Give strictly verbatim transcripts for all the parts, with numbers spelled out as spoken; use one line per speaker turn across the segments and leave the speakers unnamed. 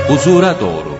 Huzura doğru.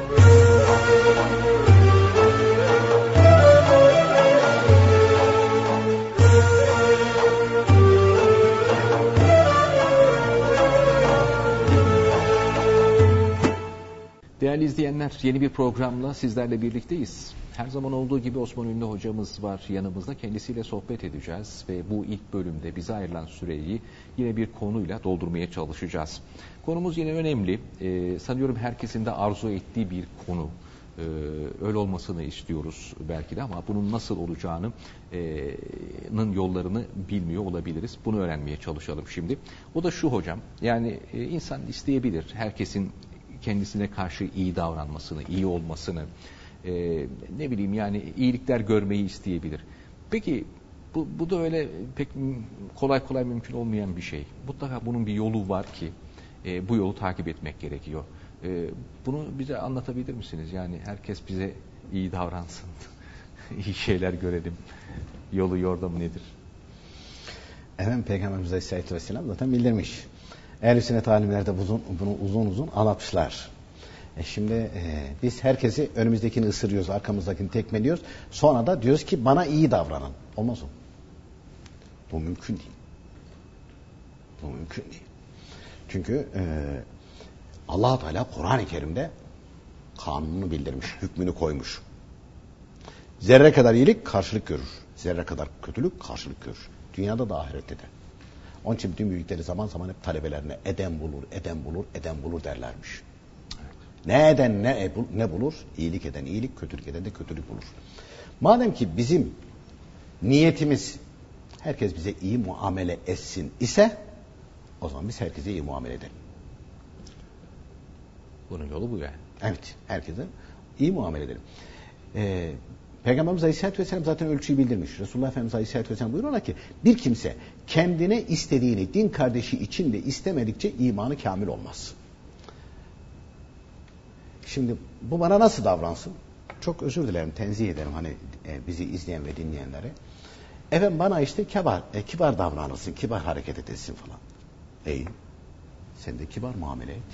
Değerli izleyenler, yeni bir programla sizlerle birlikteyiz. Her zaman olduğu gibi Osman Ünlü hocamız var yanımızda. Kendisiyle sohbet edeceğiz ve bu ilk bölümde bize ayrılan süreyi yine bir konuyla doldurmaya çalışacağız. Konumuz yine önemli. Ee, sanıyorum herkesin de arzu ettiği bir konu. Ee, öyle olmasını istiyoruz belki de, ama bunun nasıl olacağının e, yollarını bilmiyor olabiliriz. Bunu öğrenmeye çalışalım şimdi. O da şu hocam, yani e, insan isteyebilir herkesin kendisine karşı iyi davranmasını, iyi olmasını, e, ne bileyim yani iyilikler görmeyi isteyebilir. Peki bu, bu da öyle pek kolay kolay mümkün olmayan bir şey. Mutlaka bunun bir yolu var ki e, bu yolu takip etmek gerekiyor. E, bunu bize anlatabilir misiniz? Yani herkes bize iyi davransın, iyi şeyler görelim. Yolu yordamı nedir?
Efendim Peygamberimiz Aleyhisselatü Vesselam zaten bildirmiş. Ehl-i sünnet alimler de uzun, bunu uzun uzun anlatmışlar. E şimdi e, biz herkesi önümüzdekini ısırıyoruz, arkamızdakini tekmeliyoruz. Sonra da diyoruz ki bana iyi davranın. Olmaz o. Bu mümkün değil. Bu mümkün değil. Çünkü e, Allah-u Teala Kur'an-ı Kerim'de kanununu bildirmiş, hükmünü koymuş. Zerre kadar iyilik karşılık görür. Zerre kadar kötülük karşılık görür. Dünyada da ahirette de. Onun için bütün büyükleri zaman zaman hep talebelerine eden bulur, eden bulur, eden bulur derlermiş. Evet. Ne eden ne, ne bulur? İyilik eden iyilik, kötülük eden de kötülük bulur. Madem ki bizim niyetimiz herkes bize iyi muamele etsin ise, o zaman biz herkese iyi muamele edelim.
Bunun yolu bu yani.
Evet, herkese iyi muamele edelim. Ee, Peygamberimiz Aleyhisselatü Vesselam zaten ölçüyü bildirmiş. Resulullah Efendimiz Aleyhisselatü Vesselam buyuruyorlar ki bir kimse kendine istediğini din kardeşi için de istemedikçe imanı kamil olmaz. Şimdi bu bana nasıl davransın? Çok özür dilerim, tenzih ederim hani e, bizi izleyen ve dinleyenlere. Efendim bana işte kibar, e, kibar davranırsın, kibar hareket edesin falan. İyi. Sen de kibar muamele et.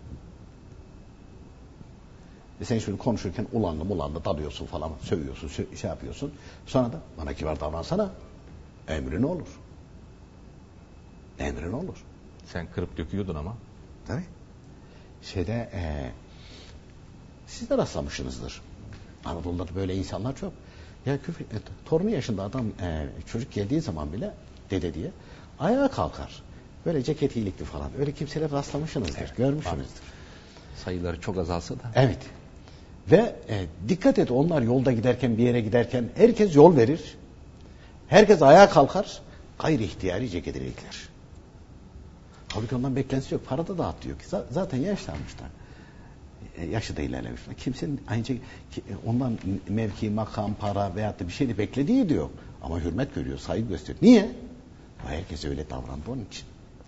Ve sen şöyle konuşurken ulanlı mulanlı dalıyorsun falan, sövüyorsun, sö- şey yapıyorsun. Sonra da bana kibar davransana, emrin olur. Emrin olur.
Sen kırıp döküyordun ama.
Tabii. Şeyde e, siz de rastlamışsınızdır. Anadolu'da böyle insanlar çok. Ya küfür, e, torunu yaşında adam e, çocuk geldiği zaman bile dede diye ayağa kalkar. Böyle ceket iyilikli falan. Öyle kimseler rastlamışsınızdır, evet, görmüşsünüzdür.
Sayıları çok azalsa da.
Evet. Ve e, dikkat et, onlar yolda giderken, bir yere giderken herkes yol verir. Herkes ayağa kalkar. Gayri ihtiyari ceketi iyilikler. Halbuki ondan beklentisi yok. Para da dağıtıyor ki. Zaten yaşlanmışlar. E, yaşı da ilerlemişler. Kimsenin aynı şey, ondan mevki, makam, para veyahut da bir şey de beklediği diyor. Ama hürmet görüyor, saygı gösteriyor. Niye? Herkes öyle davrandı onun için.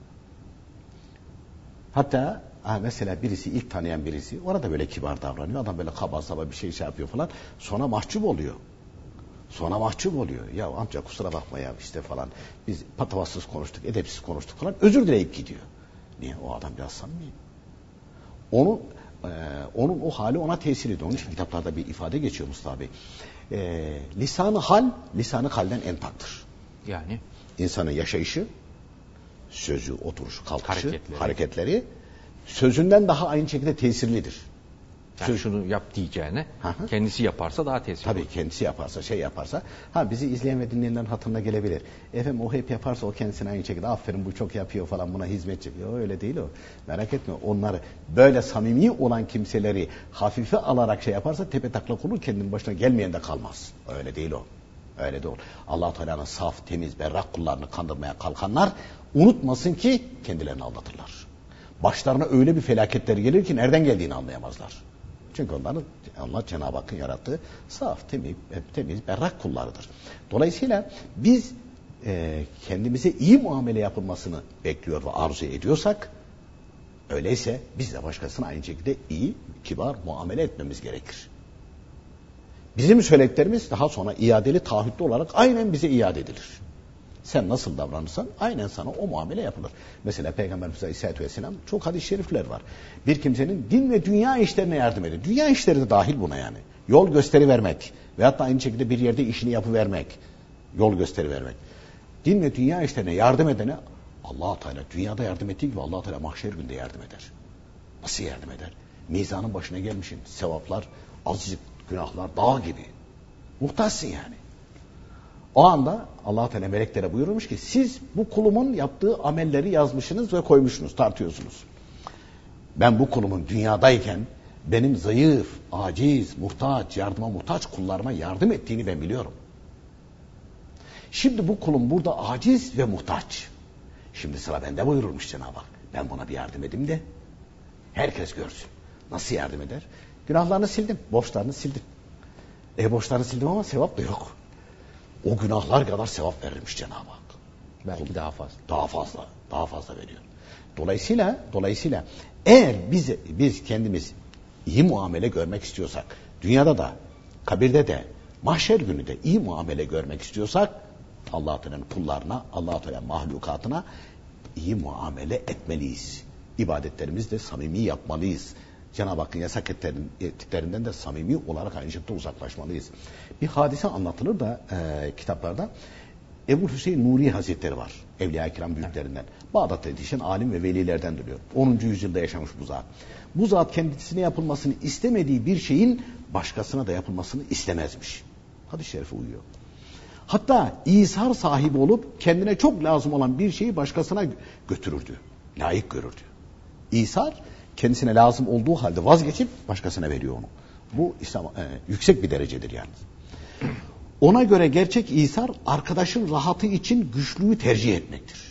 Hatta ha, mesela birisi, ilk tanıyan birisi, ona da böyle kibar davranıyor. Adam böyle kaba saba bir şey şey yapıyor falan. Sonra mahcup oluyor. Sonra mahcup oluyor. Ya amca kusura bakma ya işte falan. Biz patavatsız konuştuk, edepsiz konuştuk falan. Özür dileyip gidiyor. Niye? O adam biraz samimi. Onun, e, onun o hali ona tesir ediyor. Onun için kitaplarda bir ifade geçiyor Mustafa Bey. E, lisan-ı hal, lisan-ı halden en taktır.
Yani?
İnsanın yaşayışı, sözü, oturuşu, kalkışı,
hareketleri,
hareketleri sözünden daha aynı şekilde tesirlidir.
Yani
Söz...
şunu yap diyeceğine
Hı-hı.
kendisi yaparsa daha tesirli.
Tabii
olur.
kendisi yaparsa, şey yaparsa. Ha bizi izleyen ve dinleyenlerin hatırına gelebilir. Efendim o hep yaparsa o kendisine aynı şekilde aferin bu çok yapıyor falan, buna hizmet çekiyor. Öyle değil o. Merak etme, onları böyle samimi olan kimseleri hafife alarak şey yaparsa tepe taklak olur, kendinin başına gelmeyen de kalmaz. Öyle değil o. Öyle de olur. Allah-u Teala'nın saf, temiz, berrak kullarını kandırmaya kalkanlar unutmasın ki kendilerini aldatırlar. Başlarına öyle bir felaketler gelir ki nereden geldiğini anlayamazlar. Çünkü onların, onlar Cenab-ı Hakk'ın yarattığı saf, temiz, temiz, berrak kullarıdır. Dolayısıyla biz e, kendimize iyi muamele yapılmasını bekliyor ve arzu ediyorsak, öyleyse biz de başkasına aynı şekilde iyi, kibar muamele etmemiz gerekir. Bizim söylediklerimiz daha sonra iadeli, taahhütlü olarak aynen bize iade edilir. Sen nasıl davranırsan aynen sana o muamele yapılır. Mesela Peygamberimiz Aleyhisselatü Vesselam çok hadis-i şerifler var. Bir kimsenin din ve dünya işlerine yardım edin. Dünya işleri de dahil buna yani. Yol gösteri vermek veyahut da aynı şekilde bir yerde işini yapıvermek. Yol gösteri vermek. Din ve dünya işlerine yardım edene Allah-u Teala dünyada yardım ettiği gibi Allah-u Teala mahşer günde yardım eder. Nasıl yardım eder? Mizanın başına gelmişsin. Sevaplar, azıcık günahlar dağ gibi. Muhtaçsın yani. O anda Allah-u Teala meleklere buyurmuş ki siz bu kulumun yaptığı amelleri yazmışsınız ve koymuşsunuz, tartıyorsunuz. Ben bu kulumun dünyadayken benim zayıf, aciz, muhtaç, yardıma muhtaç kullarıma yardım ettiğini ben biliyorum. Şimdi bu kulum burada aciz ve muhtaç. Şimdi sıra bende buyurulmuş Cenab-ı Hak. Ben buna bir yardım edeyim de herkes görsün. Nasıl yardım eder? Günahlarını sildim, borçlarını sildim. E borçlarını sildim ama sevap da yok. O günahlar kadar sevap verilmiş Cenab-ı Hak.
Belki daha fazla.
Daha fazla, daha fazla veriyor. Dolayısıyla, dolayısıyla eğer biz biz kendimiz iyi muamele görmek istiyorsak, dünyada da, kabirde de, mahşer günü de iyi muamele görmek istiyorsak, Allah-u Teala'nın kullarına, Allah-u Teala mahlukatına iyi muamele etmeliyiz. İbadetlerimizi de samimi yapmalıyız. Cenab-ı Hakk'ın yasak ettiklerinden de samimi olarak aynı şekilde uzaklaşmalıyız. Bir hadise anlatılır da e, kitaplarda. Ebu Hüseyin Nuri Hazretleri var. Evliya-i Kiram büyüklerinden. Bağdat'ta yetişen alim ve velilerden diyor. onuncu yüzyılda yaşamış bu zat. Bu zat kendisine yapılmasını istemediği bir şeyin başkasına da yapılmasını istemezmiş. Hadis-i şerife uyuyor. Hatta İsar sahibi olup kendine çok lazım olan bir şeyi başkasına götürürdü. Layık görürdü. İsar kendisine lazım olduğu halde vazgeçip başkasına veriyor onu. Bu İslam e, yüksek bir derecedir yalnız. Ona göre gerçek İsar arkadaşın rahatı için güçlüğü tercih etmektir.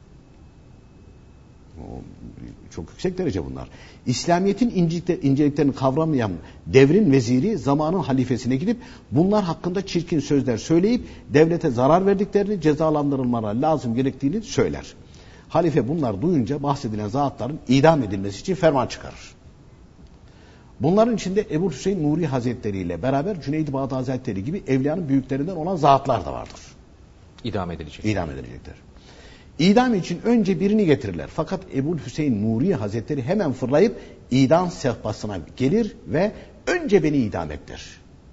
O, çok yüksek derece bunlar. İslamiyet'in inceliklerini kavramayan devrin veziri zamanın halifesine gidip bunlar hakkında çirkin sözler söyleyip devlete zarar verdiklerini, cezalandırılmaları lazım gerektiğini söyler. Halife bunlar duyunca bahsedilen zatların idam edilmesi için ferman çıkarır. Bunların içinde Ebu Hüseyin Nuri Hazretleri ile beraber Cüneyd-i Bağdadi Hazretleri gibi evliyanın büyüklerinden olan zatlar da vardır.
İdam edilecek.
İdam edilecekler. İdam için önce birini getirirler. Fakat Ebu Hüseyin Nuri Hazretleri hemen fırlayıp idam sehpasına gelir ve önce beni idam et der.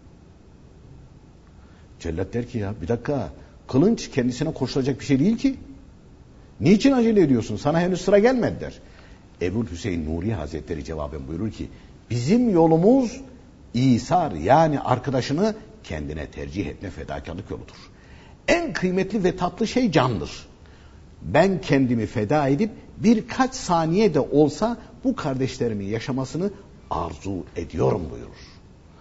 Cellat der ki ya bir dakika, kılınç kendisine koşulacak bir şey değil ki. Niçin acele ediyorsun? Sana henüz sıra gelmedi der. Ebu Hüseyin Nuri Hazretleri cevaben buyurur ki bizim yolumuz İsar yani arkadaşını kendine tercih etme fedakarlık yoludur. En kıymetli ve tatlı şey candır. Ben kendimi feda edip birkaç saniye de olsa bu kardeşlerimin yaşamasını arzu ediyorum buyurur.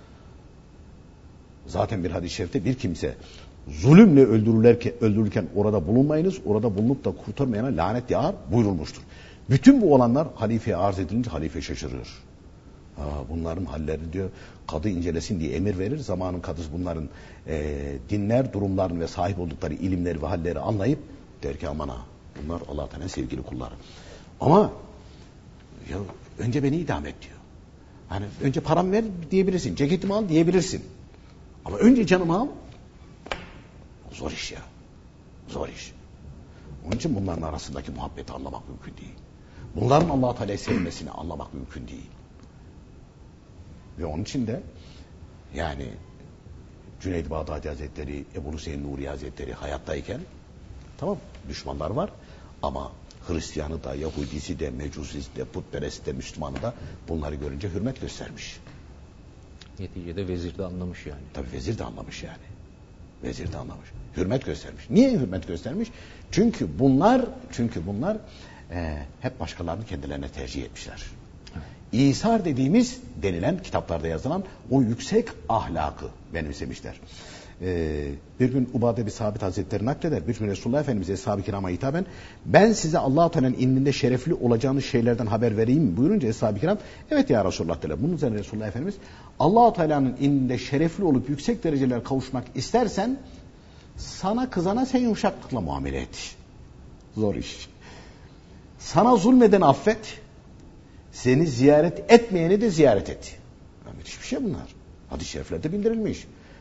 Zaten bir hadis-i şerifte bir kimse zulümle öldürülürken, öldürülürken orada bulunmayınız, orada bulunup da kurtarmayana lanet yağar buyurulmuştur. Bütün bu olanlar halifeye arz edilince halife şaşırıyor. Aa, bunların halleri diyor kadı incelesin diye emir verir. Zamanın kadısı bunların e, dinler, durumlarını ve sahip oldukları ilimleri ve halleri anlayıp der ki aman ha bunlar Allah Teala'nın sevgili kulları. Ama ya, önce beni idam et diyor. Hani önce param ver diyebilirsin, ceketimi al diyebilirsin. Ama önce canımı al. Zor iş ya. Zor iş. Onun için bunların arasındaki muhabbeti anlamak mümkün değil. Bunların Allah-u Teala'yı sevmesini anlamak mümkün değil. Ve onun için de yani Cüneyd-i Bağdadi Hazretleri, Ebu Hüseyin Nuri Hazretleri hayattayken tamam düşmanlar var ama Hristiyanı da, Yahudisi de, Mecusisi de, Putperest de, Müslümanı da bunları görünce hürmet göstermiş.
Neticede vezir de anlamış yani.
Tabii vezir de anlamış yani. Vezir de anlamış. Hürmet göstermiş. Niye hürmet göstermiş? Çünkü bunlar çünkü bunlar e, hep başkalarını kendilerine tercih etmişler. Evet. İsar dediğimiz denilen kitaplarda yazılan o yüksek ahlakı benimsemişler. Ee, bir gün Ubade bir Sabit Hazretleri nakleder. Bir gün Resulullah Efendimiz Eshab-ı Kiram'a hitaben ben size Allah-u Teala'nın indinde şerefli olacağınız şeylerden haber vereyim mi? Buyurunca Eshab-ı Kiram evet ya Resulullah Teala. Bunun üzerine Resulullah Efendimiz Allah-u Teala'nın indinde şerefli olup yüksek dereceler kavuşmak istersen sana kızana sen yumuşaklıkla muamele et. Zor iş. Sana zulmeden affet. Seni ziyaret etmeyeni de ziyaret et. Yani müthiş bir şey bunlar. Hadis-i şeriflerde bildirilmiş.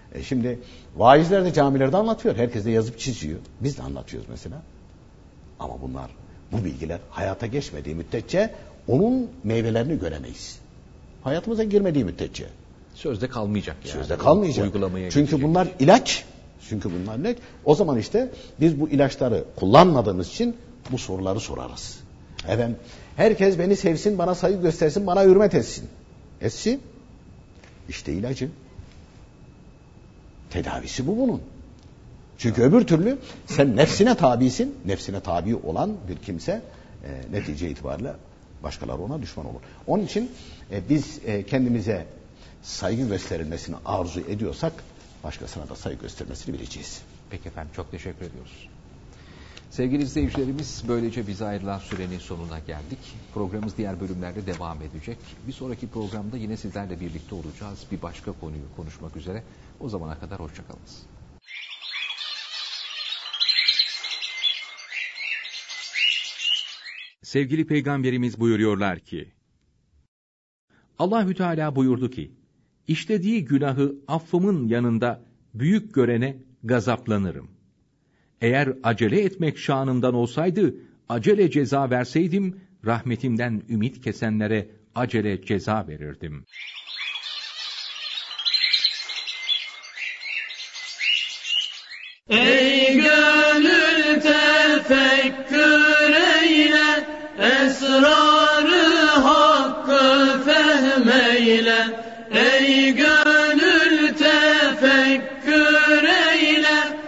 E şimdi vaizler de camilerde anlatıyor. Herkes de yazıp çiziyor. Biz de anlatıyoruz mesela. Ama bunlar, bu bilgiler hayata geçmediği müddetçe onun meyvelerini göremeyiz. Hayatımıza girmediği müddetçe.
Sözde kalmayacak yani.
Sözde kalmayacak.
Uygulamaya
Çünkü
geçecek.
bunlar ilaç. Çünkü bunlar ilaç. O zaman işte biz bu ilaçları kullanmadığımız için bu soruları sorarız. Efendim, herkes beni sevsin, bana saygı göstersin, bana hürmet etsin. Etsin. İşte ilacı. Tedavisi bu bunun. Çünkü öbür türlü sen nefsine tabisin. Nefsine tabi olan bir kimse e, netice itibariyle başkaları ona düşman olur. Onun için e, biz e, kendimize saygı gösterilmesini arzu ediyorsak başkasına da saygı göstermesini bileceğiz.
Peki efendim, çok teşekkür ediyoruz. Sevgili izleyicilerimiz, böylece bize ayrılan sürenin sonuna geldik. Programımız diğer bölümlerde devam edecek. Bir sonraki programda yine sizlerle birlikte olacağız. Bir başka konuyu konuşmak üzere. O zamana kadar hoşçakalınız.
Sevgili Peygamberimiz buyuruyorlar ki, Allahü Teala buyurdu ki, işlediği günahı affımın yanında büyük görene gazaplanırım. Eğer acele etmek şanından olsaydı, acele ceza verseydim, rahmetimden ümit kesenlere acele ceza verirdim.
Ey gönül tefekkür eyle, esrarı hakkı fehmeyle. Ey gönül tefekkür eyle,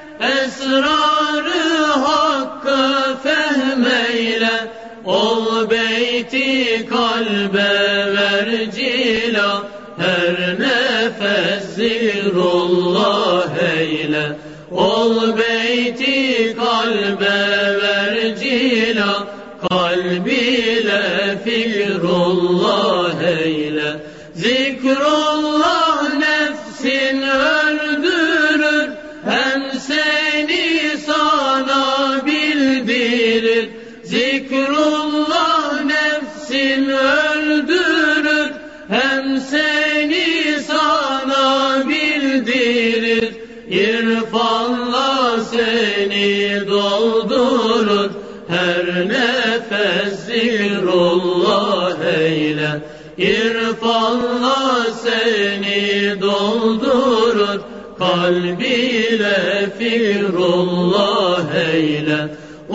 esrarı hakkı fehmeyle. Ol beyti kalbe ver cila, her nefes zikrullah eyle. Ol beyti kalbe ver cila, kalbiyle fikrullah eyle. Zikrullah nefsin öldürür, hem seni sana bildirir. Zikrullah nefsin öldürür, hem seni sana bildirir. İrfanla seni doldurur, her nefes zikrullah eyle. İrfanla seni doldurur, kalbiyle fikrullah eyle.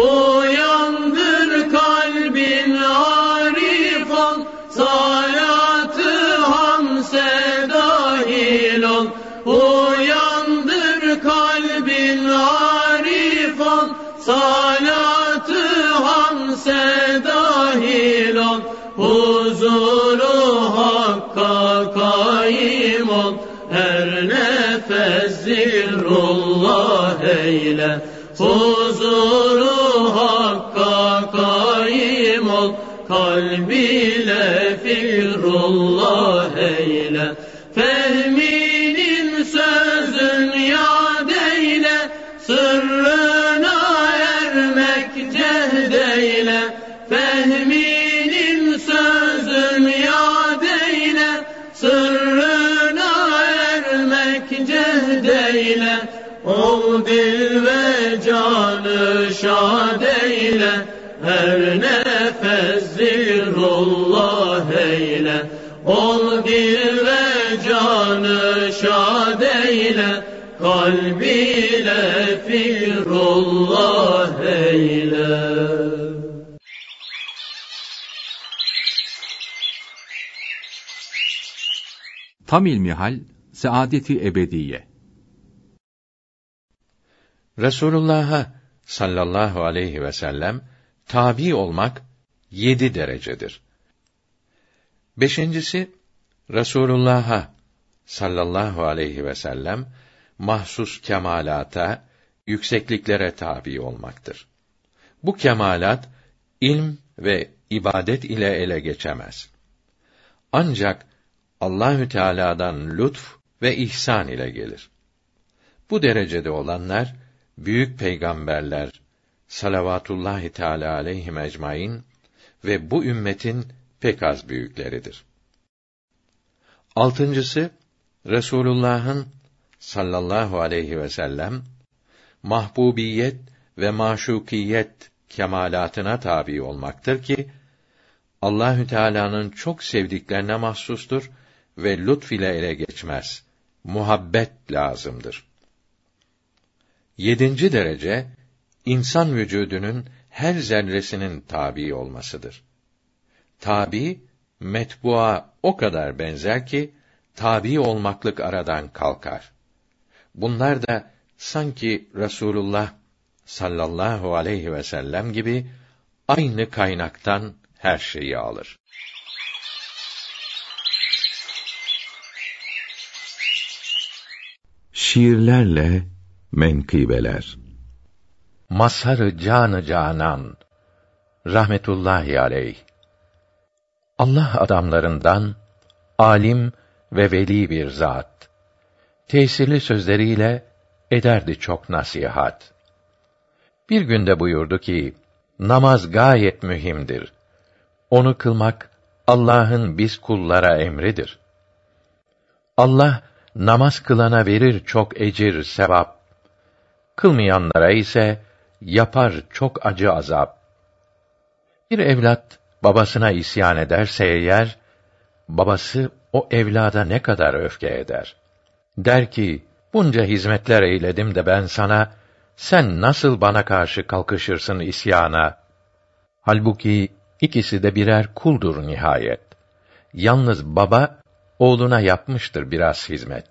Uyandır kalbin arif ol, salatı hamse dahil ol. Uyandır kalbin arif ol, salatı hamse dahil ol. Huzuru hakka kaim ol, her nefes zikrullah eyle. Huzuru hakka kaim ol, kalbiyle fikrullah eyle. Fehminin sözün yad eyle, sırrına ermek cehd eyle. Fehminin sözün yad eyle, sırrına ermek cehd eyle. Ol dil ve canı şad eyle, her nefes zikrullah eyle. Ol dil ve canı şad eyle, kalbiyle fikrullah eyle.
Tam ilmihal, saadeti ebediye.
Resulullah'a sallallahu aleyhi ve sellem tabi olmak yedi derecedir. Beşincisi, Resulullah'a sallallahu aleyhi ve sellem mahsus kemalata, yüksekliklere tabi olmaktır. Bu kemalat, ilm ve ibadet ile ele geçemez. Ancak Allahü Teala'dan lütf ve ihsan ile gelir. Bu derecede olanlar, büyük peygamberler, salavatullahi teâlâ aleyhim ecmaîn ve bu ümmetin pek az büyükleridir. Altıncısı, Resulullah'ın sallallahu aleyhi ve sellem mahbubiyet ve maşukiyet kemalatına tabi olmaktır ki Allahü Teala'nın çok sevdiklerine mahsustur ve lütf ile ele geçmez. Muhabbet lazımdır. Yedinci derece insan vücudunun her zerresinin tabi olmasıdır. Tabi metbua o kadar benzer ki tabi olmaklık aradan kalkar. Bunlar da sanki Resulullah sallallahu aleyhi ve sellem gibi aynı kaynaktan her şeyi alır.
Şiirlerle menkıbeler.
Mazhar-ı Can-ı Canan rahmetullahi aleyh. Allah adamlarından alim ve veli bir zat. Tesirli sözleriyle ederdi çok nasihat. Bir günde buyurdu ki, namaz gayet mühimdir. Onu kılmak Allah'ın biz kullara emridir. Allah namaz kılana verir çok ecir, sevap. Kılmayanlara ise yapar çok acı azap. Bir evlat babasına isyan ederse eğer, babası o evlada ne kadar öfke eder. Der ki, bunca hizmetler eyledim de ben sana, sen nasıl bana karşı kalkışırsın isyana? Halbuki ikisi de birer kuldur nihayet. Yalnız baba, oğluna yapmıştır biraz hizmet.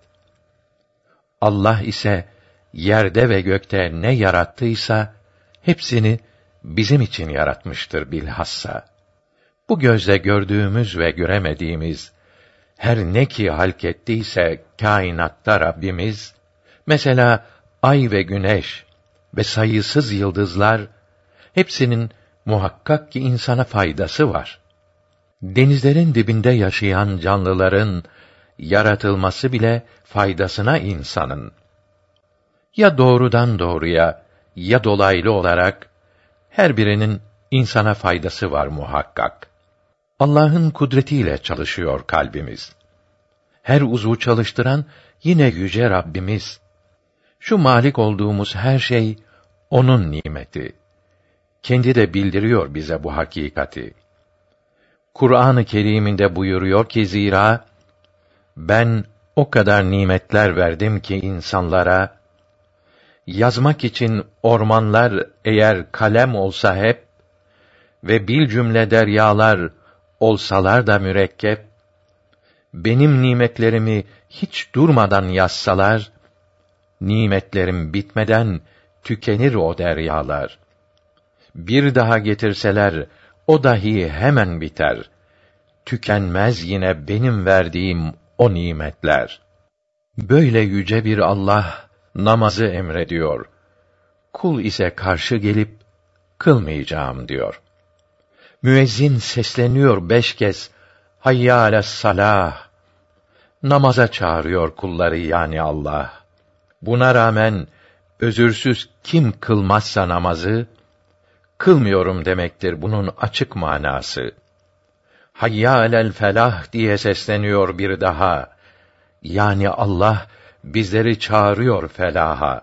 Allah ise, yerde ve gökte ne yarattıysa, hepsini bizim için yaratmıştır bilhassa. Bu gözle gördüğümüz ve göremediğimiz, her ne ki halk ettiyse kainatta Rabbimiz, mesela ay ve güneş ve sayısız yıldızlar, hepsinin muhakkak ki insana faydası var. Denizlerin dibinde yaşayan canlıların yaratılması bile faydasına insanın. Ya doğrudan doğruya ya dolaylı olarak her birinin insana faydası var muhakkak. Allah'ın kudretiyle çalışıyor kalbimiz. Her uzvu çalıştıran yine yüce Rabbimiz. Şu malik olduğumuz her şey onun nimeti. Kendi de bildiriyor bize bu hakikati. Kur'an-ı Kerim'inde buyuruyor ki zira ben o kadar nimetler verdim ki insanlara, yazmak için ormanlar eğer kalem olsa hep ve bil cümle deryalar olsalar da mürekkep, benim nimetlerimi hiç durmadan yazsalar, nimetlerim bitmeden tükenir o deryalar. Bir daha getirseler, o dahi hemen biter. Tükenmez yine benim verdiğim o nimetler. Böyle yüce bir Allah namazı emrediyor. Kul ise karşı gelip kılmayacağım diyor. Müezzin sesleniyor beş kez, hayya ale's-salah. Namaza çağırıyor kulları yani Allah. Buna rağmen özürsüz kim kılmazsa namazı, kılmıyorum demektir bunun açık manası. Hayya alel felah diye sesleniyor bir daha. Yani Allah bizleri çağırıyor felaha.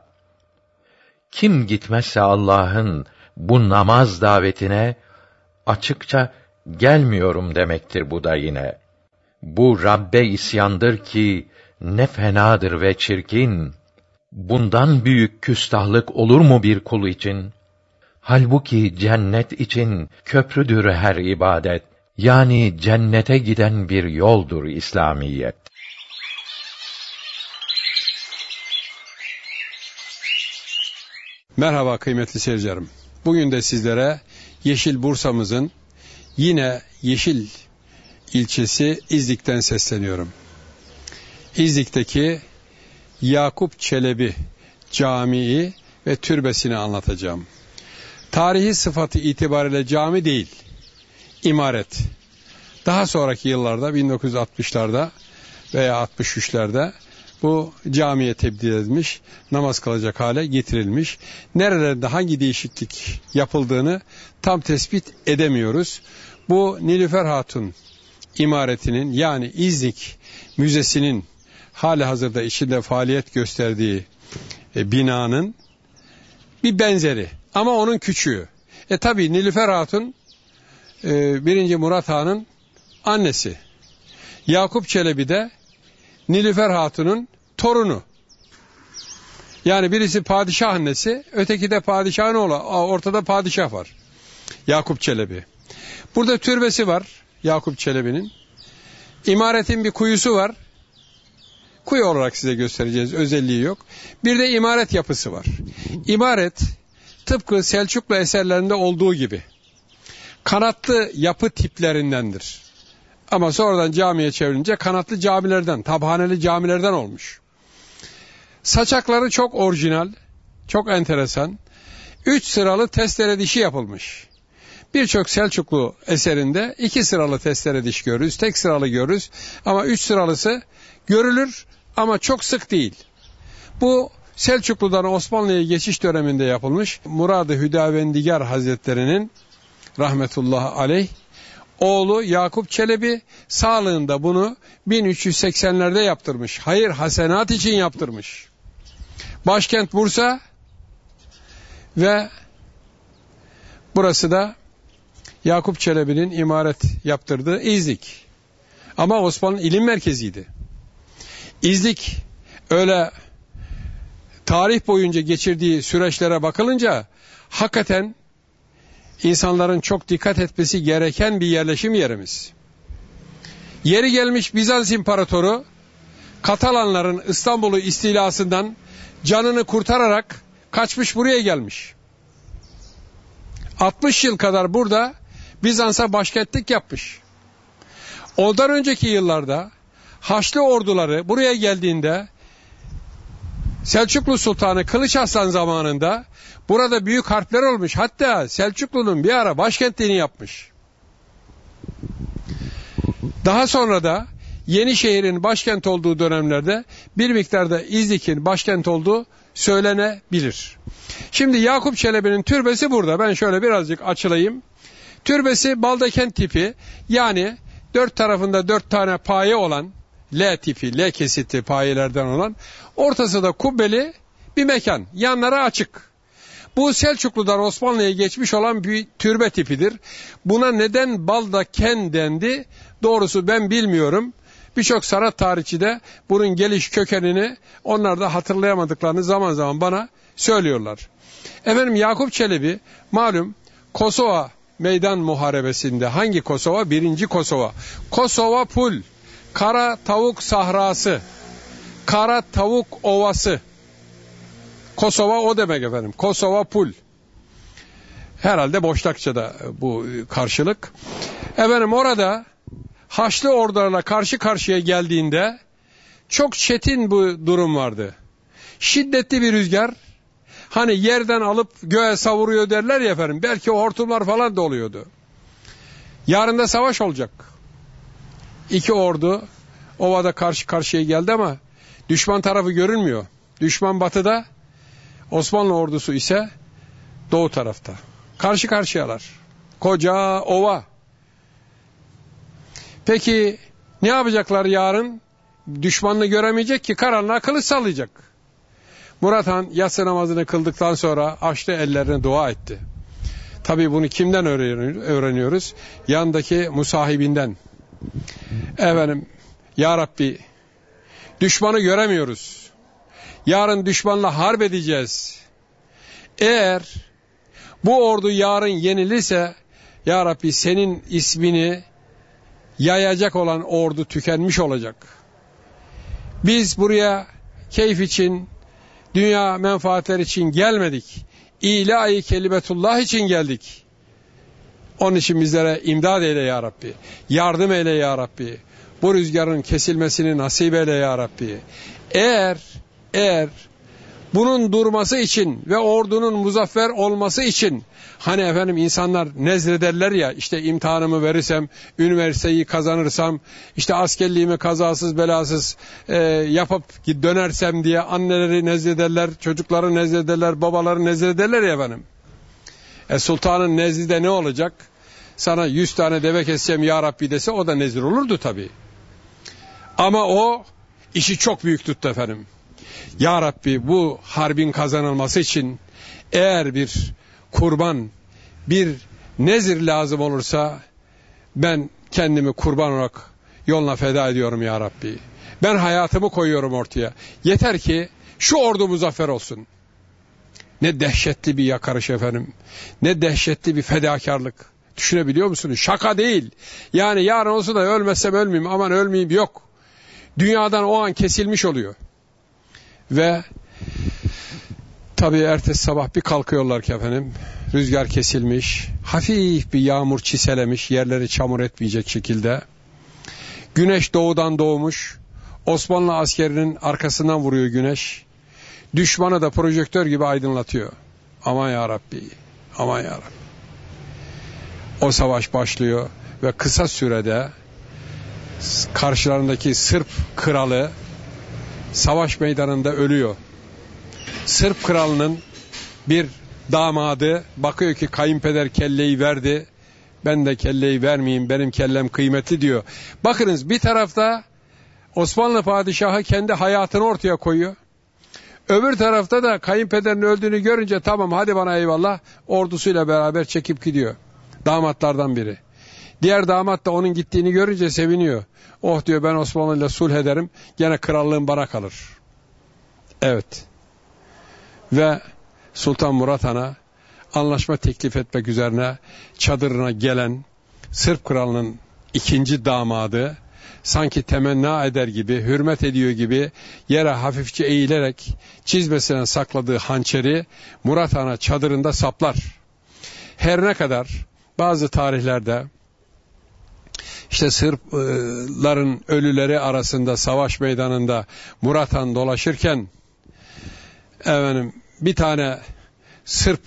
Kim gitmezse Allah'ın bu namaz davetine, açıkça gelmiyorum demektir bu da yine. Bu Rabbe isyandır ki ne fenadır ve çirkin. Bundan büyük küstahlık olur mu bir kul için? Halbuki cennet için köprüdür her ibadet. Yani cennete giden bir yoldur İslamiyet.
Merhaba kıymetli seyircilerim. Bugün de sizlere Yeşil Bursa'mızın yine Yeşil ilçesi İznik'ten sesleniyorum. İznik'teki Yakup Çelebi Camii ve türbesini anlatacağım. Tarihi sıfatı itibariyle cami değil, imaret. Daha sonraki yıllarda bin dokuz yüz altmışlarda veya altmış üçlerde bu camiye tebdil edilmiş, namaz kılacak hale getirilmiş. Nerelerde hangi değişiklik yapıldığını tam tespit edemiyoruz. Bu Nilüfer Hatun imaretinin yani İznik Müzesi'nin hali hazırda içinde faaliyet gösterdiği e, binanın bir benzeri ama onun küçüğü. E tabi Nilüfer Hatun e, birinci Murat Han'ın annesi. Yakup Çelebi de Nilüfer Hatun'un torunu. Yani birisi padişah annesi, öteki de padişahın oğlu. Ortada padişah var. Yakup Çelebi. Burada türbesi var Yakup Çelebi'nin. İmaretin bir kuyusu var. Kuyu olarak size göstereceğiz, özelliği yok. Bir de imaret yapısı var. İmaret tıpkı Selçuklu eserlerinde olduğu gibi kanatlı yapı tiplerindendir. Ama sonradan camiye çevrilince kanatlı camilerden, tabhaneli camilerden olmuş. Saçakları çok orijinal, çok enteresan. Üç sıralı testere dişi yapılmış. Birçok Selçuklu eserinde iki sıralı testere diş görürüz, tek sıralı görürüz. Ama üç sıralısı görülür ama çok sık değil. Bu Selçuklu'dan Osmanlı'ya geçiş döneminde yapılmış. Murad-ı Hüdavendigar Hazretleri'nin rahmetullahi aleyh oğlu Yakup Çelebi sağlığında bunu bin üç yüz seksenlerde yaptırmış. Hayır hasenat için yaptırmış. Başkent Bursa ve burası da Yakup Çelebi'nin imaret yaptırdığı İznik. Ama Osmanlı ilim merkeziydi. İznik öyle tarih boyunca geçirdiği süreçlere bakılınca hakikaten insanların çok dikkat etmesi gereken bir yerleşim yerimiz. Yeri gelmiş Bizans İmparatoru Katalanların İstanbul'u istilasından canını kurtararak kaçmış buraya gelmiş. altmış yıl kadar burada Bizans'a başkentlik yapmış. Ondan önceki yıllarda Haçlı orduları buraya geldiğinde Selçuklu Sultanı Kılıç Arslan zamanında burada büyük harpler olmuş. Hatta Selçuklu'nun bir ara başkentliğini yapmış. Daha sonra da Yenişehir'in başkent olduğu dönemlerde bir miktarda İznik'in başkent olduğu söylenebilir. Şimdi Yakup Çelebi'nin türbesi burada. Ben şöyle birazcık açılayım. Türbesi baldakent tipi, yani dört tarafında dört tane paye olan, L tipi, L kesitli payelerden olan, ortası da kubbeli bir mekan. Yanları açık. Bu Selçuklu'dan Osmanlı'ya geçmiş olan bir türbe tipidir. Buna neden baldaken dendi? Doğrusu ben bilmiyorum. Birçok sanat tarihçi de bunun geliş kökenini onlar da hatırlayamadıklarını zaman zaman bana söylüyorlar. Efendim Yakup Çelebi malum Kosova Meydan Muharebesi'nde, hangi Kosova? Birinci Kosova. Kosova Pul, Kara Tavuk Sahrası, Kara Tavuk Ovası. Kosova o demek efendim. Kosova Pul. Herhalde Boşnakça'da bu karşılık. Efendim orada Haçlı ordularla karşı karşıya geldiğinde çok çetin bu durum vardı. Şiddetli bir rüzgar, hani yerden alıp göğe savuruyor derler ya efendim, belki o hortumlar falan da oluyordu. Yarın da savaş olacak. İki ordu ovada karşı karşıya geldi ama düşman tarafı görünmüyor. Düşman batıda, Osmanlı ordusu ise doğu tarafta. Karşı karşıyalar. Koca ova. Peki ne yapacaklar yarın? Düşmanını göremeyecek ki, karanlığa kılıç sallayacak. Murat Han yatsı namazını kıldıktan sonra açtı ellerine dua etti. Tabii bunu kimden öğreniyoruz? Yandaki musahibinden. Efendim, Ya Rabbi, düşmanı göremiyoruz. Yarın düşmanla harp edeceğiz. Eğer bu ordu yarın yenilirse, Ya Rabbi senin ismini yayacak olan ordu tükenmiş olacak. Biz buraya keyif için, dünya menfaatleri için gelmedik. İlahi kelimetullah için geldik. Onun için bizlere imdad eyle Ya Rabbi. Yardım eyle Ya Rabbi. Bu rüzgarın kesilmesini nasip eyle Ya Rabbi. Eğer, eğer bunun durması için ve ordunun muzaffer olması için, hani efendim insanlar nezrederler ya, işte imtihanımı verirsem, üniversiteyi kazanırsam, işte askerliğimi kazasız belasız e, yapıp dönersem diye anneleri nezrederler, çocukları nezrederler, babaları nezrederler ya efendim. E sultanın nezdinde ne olacak? Sana yüz tane deve keseceğim Ya Rabbi dese o da nezir olurdu tabii. Ama o işi çok büyük tuttu efendim. Ya Rabbi, bu harbin kazanılması için eğer bir kurban, bir nezir lazım olursa ben kendimi kurban olarak yoluna feda ediyorum ya Rabbi. Ben hayatımı koyuyorum ortaya. Yeter ki şu ordu muzaffer olsun. Ne dehşetli bir yakarış efendim. Ne dehşetli bir fedakarlık. Düşünebiliyor musunuz? Şaka değil. Yani yarın olsa da ölmezsem ölmeyeyim, aman ölmeyeyim, yok. Dünyadan o an kesilmiş oluyor. Ve tabii ertesi sabah bir kalkıyorlar ki efendim, rüzgar kesilmiş, hafif bir yağmur çiselemiş, yerleri çamur etmeyecek şekilde. Güneş doğudan doğmuş, Osmanlı askerinin arkasından vuruyor güneş. Düşmanı da projektör gibi aydınlatıyor. Aman ya Rabbi, aman ya Rabbi. O savaş başlıyor ve kısa sürede karşılarındaki Sırp kralı savaş meydanında ölüyor. Sırp kralının bir damadı bakıyor ki kayınpeder kelleyi verdi, ben de kelleyi vermeyeyim, benim kellem kıymetli diyor. Bakınız, bir tarafta Osmanlı padişahı kendi hayatını ortaya koyuyor. Öbür tarafta da kayınpederinin öldüğünü görünce tamam hadi bana eyvallah, ordusuyla beraber çekip gidiyor. Damatlardan biri. Diğer damat da onun gittiğini görünce seviniyor. Oh diyor, ben Osmanlı ile sulh ederim, gene krallığım bana kalır. Evet. Ve Sultan Murat Han'a anlaşma teklif etmek üzerine çadırına gelen Sırp kralının ikinci damadı sanki temenna eder gibi, hürmet ediyor gibi yere hafifçe eğilerek çizmesine sakladığı hançeri Murat Han'a çadırında saplar. Her ne kadar bazı tarihlerde işte Sırpların ölüleri arasında savaş meydanında Murat Han dolaşırken efendim, bir tane Sırp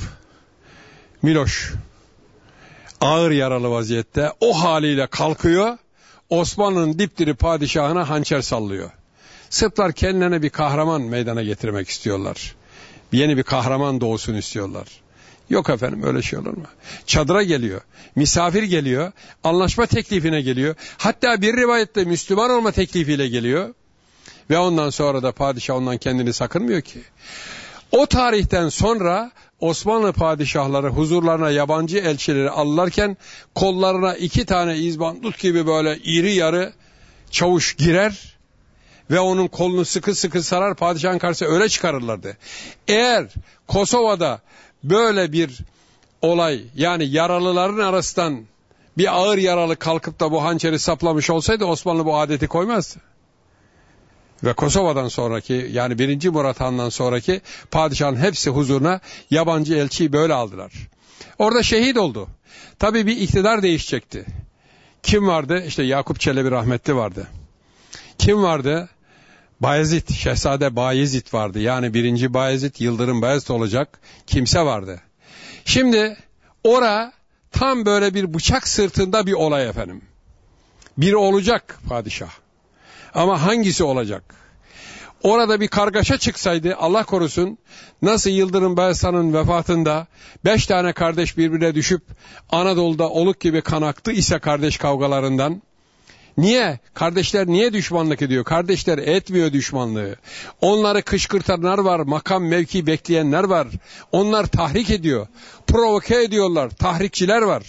Miloş ağır yaralı vaziyette o haliyle kalkıyor, Osmanlı'nın dipdiri padişahına hançer sallıyor. Sırplar kendilerine bir kahraman meydana getirmek istiyorlar. Yeni bir kahraman doğsun istiyorlar. Yok efendim, öyle şey olur mu? Çadıra geliyor, misafir geliyor, anlaşma teklifine geliyor. Hatta bir rivayette Müslüman olma teklifiyle geliyor. Ve ondan sonra da padişah ondan kendini sakınmıyor ki. O tarihten sonra Osmanlı padişahları huzurlarına yabancı elçileri alırken kollarına iki tane izbandut gibi böyle iri yarı çavuş girer ve onun kolunu sıkı sıkı sarar, padişahın karşısına öyle çıkarırlardı. Eğer Kosova'da böyle bir olay, yani yaralıların arasından bir ağır yaralı kalkıp da bu hançeri saplamış olsaydı Osmanlı bu adeti koymazdı. Ve Kosova'dan sonraki, yani birinci Murat Han'dan sonraki padişahın hepsi huzuruna yabancı elçiyi böyle aldılar. Orada şehit oldu. Tabii bir iktidar değişecekti. Kim vardı? İşte Yakup Çelebi rahmetli vardı. Kim vardı? Bayezid, Şehzade Bayezid vardı. Yani birinci Bayezid, Yıldırım Bayezid olacak kimse vardı. Şimdi ora tam böyle bir bıçak sırtında bir olay efendim. Biri olacak padişah. Ama hangisi olacak? Orada bir kargaşa çıksaydı, Allah korusun, nasıl Yıldırım Bayezid'in vefatında beş tane kardeş birbirine düşüp Anadolu'da oluk gibi kan aktı ise kardeş kavgalarından, niye? Kardeşler niye düşmanlık ediyor? Kardeşler etmiyor düşmanlığı. Onları kışkırtanlar var, makam mevki bekleyenler var. Onlar tahrik ediyor, provoke ediyorlar, tahrikçiler var.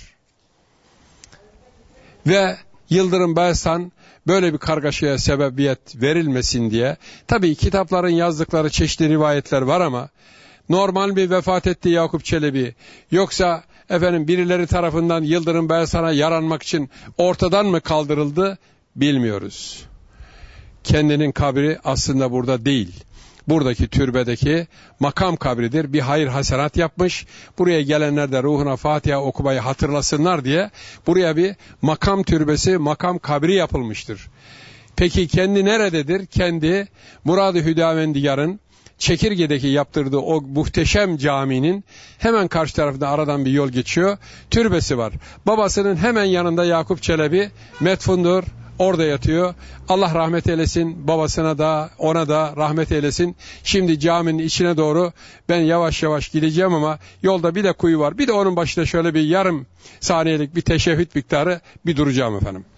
Ve Yıldırım Bayezid böyle bir kargaşaya sebebiyet verilmesin diye, tabii kitapların yazdıkları çeşitli rivayetler var ama normal bir vefat etti Yakup Çelebi, yoksa efendim birileri tarafından Yıldırım Bayezid'e yaranmak için ortadan mı kaldırıldı bilmiyoruz. Kendinin kabri aslında burada değil. Buradaki türbedeki makam kabridir. Bir hayır hasenat yapmış. Buraya gelenler de ruhuna Fatiha okumayı hatırlasınlar diye buraya bir makam türbesi, makam kabri yapılmıştır. Peki kendi nerededir? Kendi Murad-ı Hüdavendigar'ın Çekirge'deki yaptırdığı o muhteşem caminin hemen karşı tarafında aradan bir yol geçiyor. Türbesi var. Babasının hemen yanında Yakup Çelebi metfundur. Orada yatıyor. Allah rahmet eylesin. Babasına da ona da rahmet eylesin. Şimdi caminin içine doğru ben yavaş yavaş gideceğim ama yolda bir de kuyu var. Bir de onun başında şöyle bir yarım saniyelik bir teşehhüd miktarı bir duracağım efendim.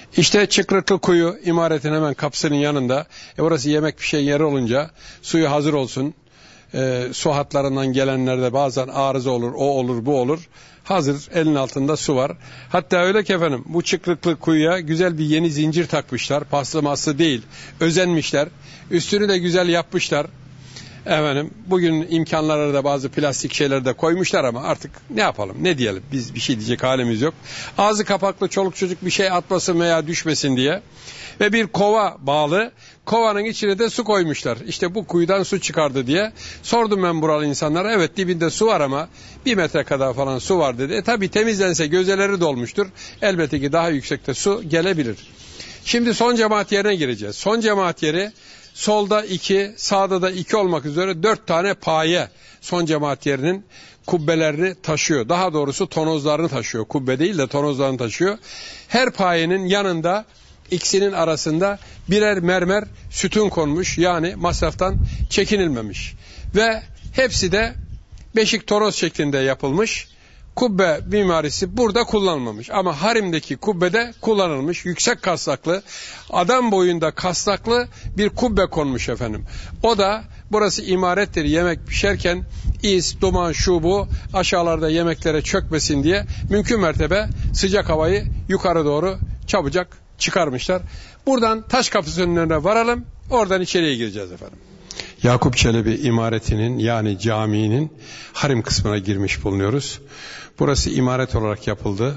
İşte Çıkrıklı Kuyu imaretin hemen kapısının yanında. E orası yemek pişen yeri olunca suyu hazır olsun. E, su hatlarından gelenlerde bazen arıza olur, o olur, bu olur. Hazır, elin altında su var. Hatta öyle ki efendim, bu Çıkrıklı Kuyu'ya güzel bir yeni zincir takmışlar. Paslı maslı değil, özenmişler. Üstünü de güzel yapmışlar. Efendim, bugün imkanlara da bazı plastik şeyler de koymuşlar ama artık ne yapalım, ne diyelim, biz bir şey diyecek halimiz yok. Ağzı kapaklı çoluk çocuk bir şey atmasın veya düşmesin diye. Ve bir kova bağlı, kovanın içine de su koymuşlar. İşte bu kuyudan su çıkardı diye. Sordum ben buralı insanlara, evet dibinde su var ama bir metre kadar falan su var dedi. E tabi temizlense gözeleri dolmuştur. Elbette ki daha yüksekte su gelebilir. Şimdi son cemaat yerine gireceğiz. Son cemaat yeri solda iki, sağda da iki olmak üzere dört tane paye son cemaat yerinin kubbelerini taşıyor. Daha doğrusu tonozlarını taşıyor. Kubbe değil de tonozlarını taşıyor. Her payenin yanında, ikisinin arasında birer mermer sütun konmuş. Yani masraftan çekinilmemiş. Ve hepsi de beşik tonoz şeklinde yapılmış. Kubbe mimarisi burada kullanılmamış. Ama harimdeki kubbede kullanılmış. Yüksek kasnaklı, adam boyunda kasnaklı bir kubbe konmuş efendim. O da burası imarettir. Yemek pişerken is, duman, şu bu aşağılarda yemeklere çökmesin diye mümkün mertebe sıcak havayı yukarı doğru çabucak çıkarmışlar. Buradan taş kapısının önüne varalım. Oradan içeriye gireceğiz efendim. Yakup Çelebi imaretinin yani caminin harim kısmına girmiş bulunuyoruz. Burası imaret olarak yapıldı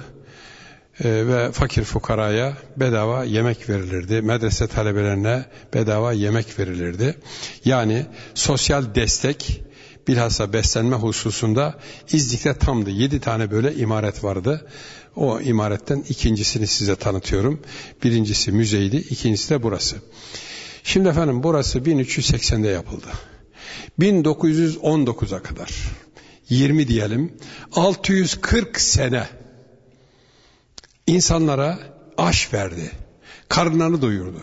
ee, ve fakir fukaraya bedava yemek verilirdi. Medrese talebelerine bedava yemek verilirdi. Yani sosyal destek, bilhassa beslenme hususunda İznik'te tamdı. Yedi tane böyle imaret vardı. O imaretten ikincisini size tanıtıyorum. Birincisi müzeydi, ikincisi de burası. Şimdi efendim burası bin üç yüz seksende yapıldı. bin dokuz yüz on dokuza kadar, yirmi diyelim, altı yüz kırk sene insanlara aş verdi. Karınlarını doyurdu.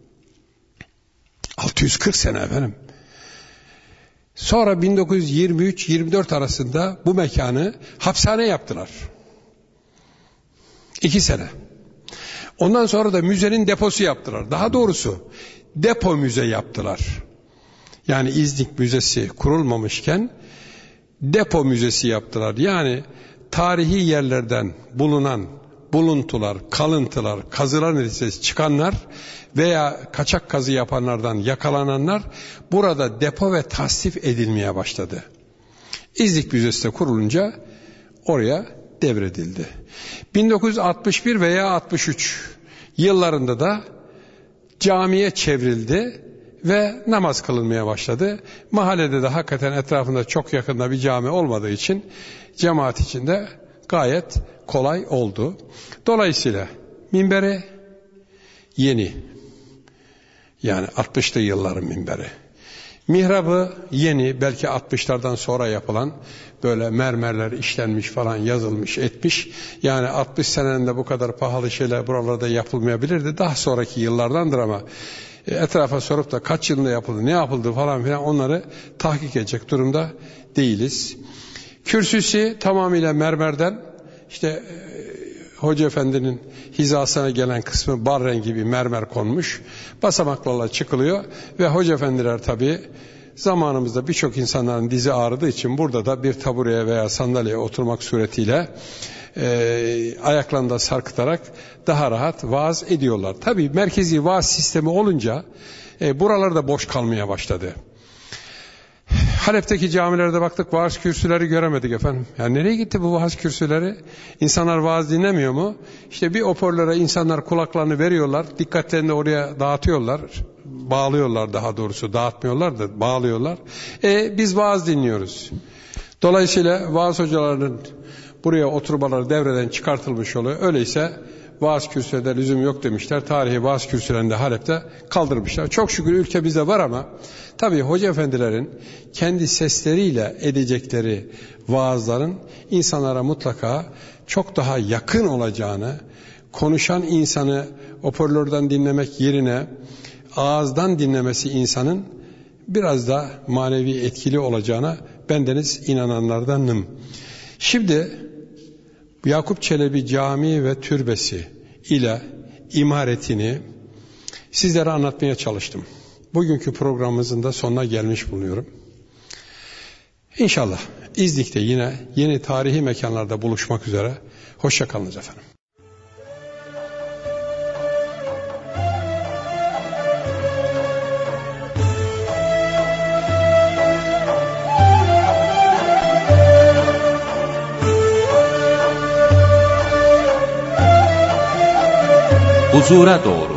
altı yüz kırk sene efendim. Sonra bin dokuz yüz yirmi üç yirmi dört arasında bu mekanı hapishane yaptılar. İki sene. Ondan sonra da müzenin deposu yaptılar. Daha doğrusu depo müze yaptılar. Yani İznik Müzesi kurulmamışken depo müzesi yaptılar. Yani tarihi yerlerden bulunan buluntular, kalıntılar, kazılar neticesi çıkanlar veya kaçak kazı yapanlardan yakalananlar burada depo ve tasnif edilmeye başladı. İznik Müzesi de kurulunca oraya devredildi. bin dokuz yüz altmış bir veya altmış üç yıllarında da camiye çevrildi ve namaz kılınmaya başladı. Mahallede de hakikaten etrafında çok yakında bir cami olmadığı için cemaat içinde gayet kolay oldu. Dolayısıyla minberi yeni, yani altmışlı yılların minberi. Mihrabı yeni, belki altmışlardan sonra yapılan, böyle mermerler işlenmiş falan, yazılmış etmiş. Yani altmış senenin de bu kadar pahalı şeyler buralarda yapılmayabilirdi. Daha sonraki yıllardandır ama etrafa sorup da kaç yılında yapıldı, ne yapıldı falan filan onları tahkik edecek durumda değiliz. Kürsüsü tamamıyla mermerden, işte e, Hoca Efendi'nin hizasına gelen kısmı bar rengi bir mermer konmuş. Basamaklarla çıkılıyor ve Hoca Efendiler tabii zamanımızda birçok insanların dizi ağrıdığı için burada da bir tabureye veya sandalyeye oturmak suretiyle e, ayaklarını da sarkıtarak daha rahat vaaz ediyorlar. Tabii merkezi vaaz sistemi olunca e, buralar da boş kalmaya başladı. Halep'teki camilerde baktık, vaaz kürsüleri göremedik efendim. Yani nereye gitti bu vaaz kürsüleri? İnsanlar vaaz dinlemiyor mu? İşte bir hoparlöre insanlar kulaklarını veriyorlar, dikkatlerini oraya dağıtıyorlar, bağlıyorlar, daha doğrusu dağıtmıyorlar da bağlıyorlar. E, biz vaaz dinliyoruz. Dolayısıyla vaaz hocalarının buraya oturmaları devreden çıkartılmış oluyor. Öyleyse vaaz kürsülerinde lüzum yok demişler. Tarihi vaaz kürsülerinde Halep'te kaldırmışlar. Çok şükür ülkemizde var ama tabii hoca efendilerin kendi sesleriyle edecekleri vaazların insanlara mutlaka çok daha yakın olacağını, konuşan insanı hoparlörden dinlemek yerine ağızdan dinlemesi insanın biraz da manevi etkili olacağına bendeniz inananlardanım. Şimdi Yakup Çelebi Camii ve Türbesi ile imaretini sizlere anlatmaya çalıştım. Bugünkü programımızın da sonuna gelmiş bulunuyorum. İnşallah İznik'te yine yeni tarihi mekanlarda buluşmak üzere. Hoşça kalınız efendim.
Huzura doğru.